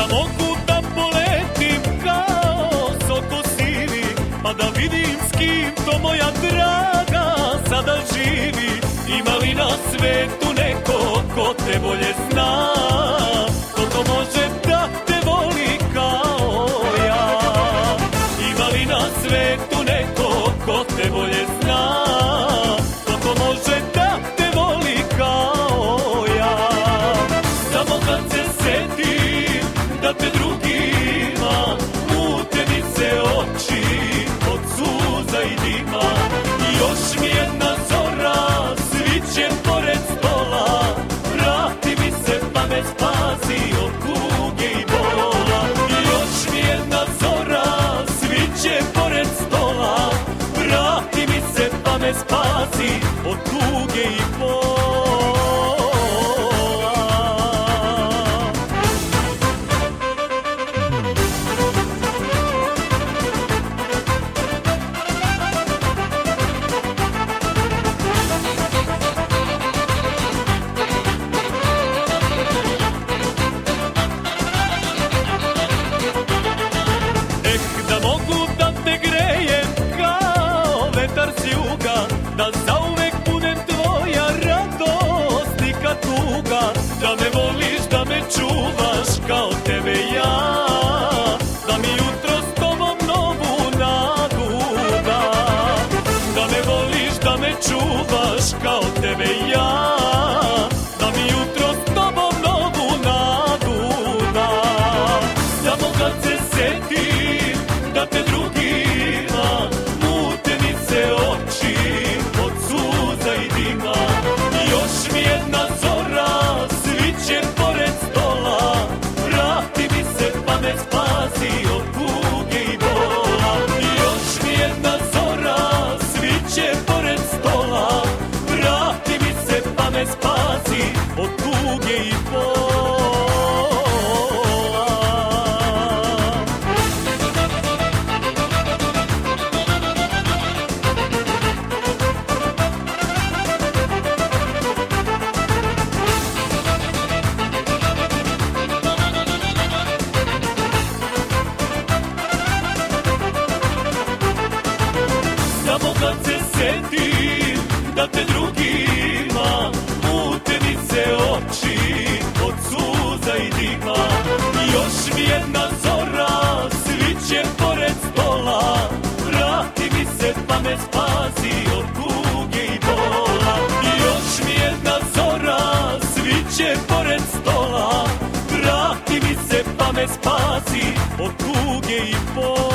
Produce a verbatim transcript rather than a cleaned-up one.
da mogu da poletim kao soko sivi, pa da vidim s kim to moja draga sada živi. Ima li na svetu neko ko te bolje zna, ko to može da te voli kao ja? Ima li na svetu neko ko te bolje zna, ko to može da te voli kao ja? Samo kad se setim da te drugi ima, mute mi se oči od suza i dima. Još mi jedna zora sviće pored stola, vrati mi se pa me spasi od kuge i bola. Još mi jedna zora sviće pored stola, vrati mi se pa me spasi od kuge i bola. Da zauvek budem tvoja radost, nikad tuga, da me voliš, da me čuvaš kao tebe ja, da mi jutro s tobom novu nadu da. Da me voliš, da me čuvaš kao tebe ja, da mi jutro s tobom novu nadu da. Samo kad se setim da te drugi ima, mute mi se oči od suza i dima. Još mi jedna zora sviće pored stola, vrati mi se pa me spasi od kuge i bola. Još mi jedna zora sviće pored stola, vrati mi se pa me spasi od kuge i bola. Samo kad se setim da te drugi ima, mute mi se oči od suza i dima. Još mi jedna zora sviće pored stola, vrati mi se pa me spasi od kuge i bola. Još mi jedna zora sviće pored stola, vrati mi se pa me spasi od kuge i bola.